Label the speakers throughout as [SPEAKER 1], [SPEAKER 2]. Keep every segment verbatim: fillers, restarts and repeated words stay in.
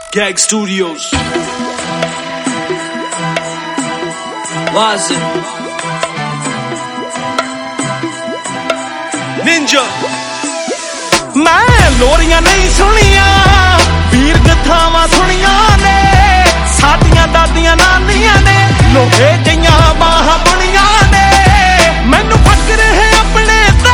[SPEAKER 1] Gag Studios. Wazen Ninja।
[SPEAKER 2] मैं लोरियां नहीं सुनिया वीर कथावां सुनिया ने साडियां दादियां नानियां ने लोहे जियां बाहां बुनिया ने मैनू फकर है अपने ते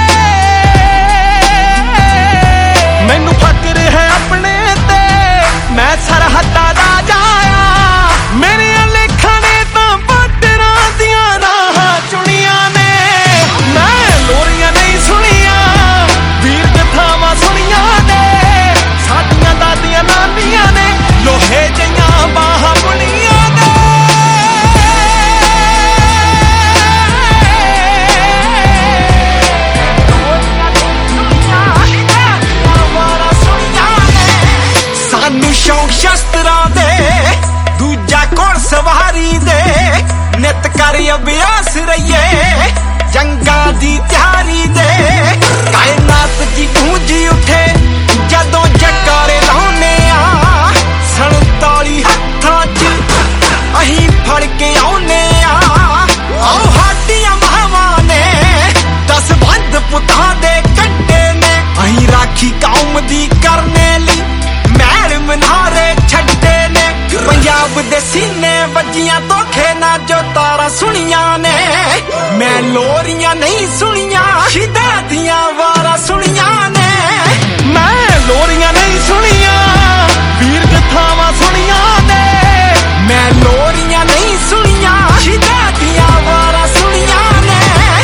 [SPEAKER 2] मैनू फकर है अपने ते मैं सरहदा दा जाया मेरे लेखा ने तां बॉर्डरां दियां राहां चुनियां ने मैं लोरियां नहीं सुनिया वीर कथावां सुनिया ने साडियां दादियां नानियां ने लोहे जियां बाहां बुनियां ने सानू शौक शस्त्रां दे दूजा घोड़ सवारी दे नित कर अभ्यास रहिए जंगा दी तैयारी दे कायनात दी गूंजी उठे जदों जकारे लाउने आ संताली हत्थां च अहीं फड़ के आउने आ आओ हाडियां मावां ने दस बंद पुत्तां दे कंडे ने अहीं राखी कौम दी करने ली मैल मनारे छड्डे ने पंजाब दे सीने वजियां धोखे ना जो तारा सुनिया ने मैं लोरियां नहीं सुनिया शिदा दियां वारा सुनिया ने मैं लोरियां नहीं सुनिया वीर कथावां सुनिया ने मैं लोरियां नहीं सुनिया शिदा दियां वारा सुनिया ने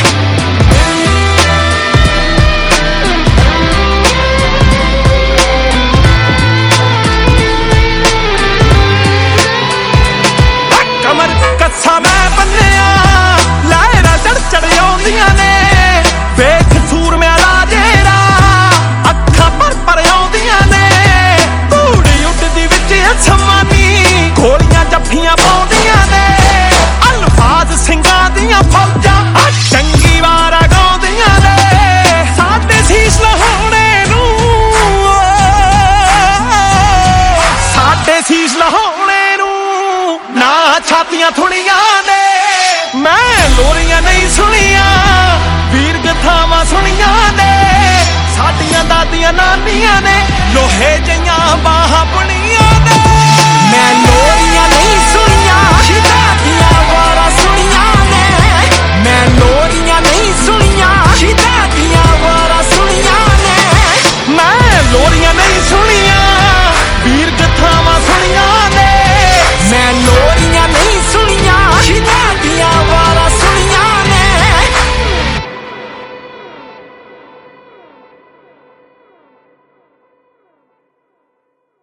[SPEAKER 2] कमर कस्सा मैं बन्निया लहरा चढ़ चढ़ आउंदियां ने वेख सूर मेरा जेरा अखां पर पर आउंदियां ने धूड़ उड्डदी विच असमानी गोलियां जफ्फियां पाउंदियां ने अल्फाज सिंगां दियां फौजां चंगी वारा गाउंदियां ने साडे सीस लहाउने नूं साडे सीस लहाउने नूं ना छातियां थुड़ियां ने मैं लोरियां नहीं सुनिया वीर कथावां सुनिया ने साडियां दादियां नानियां ने लोहे जियां बाहां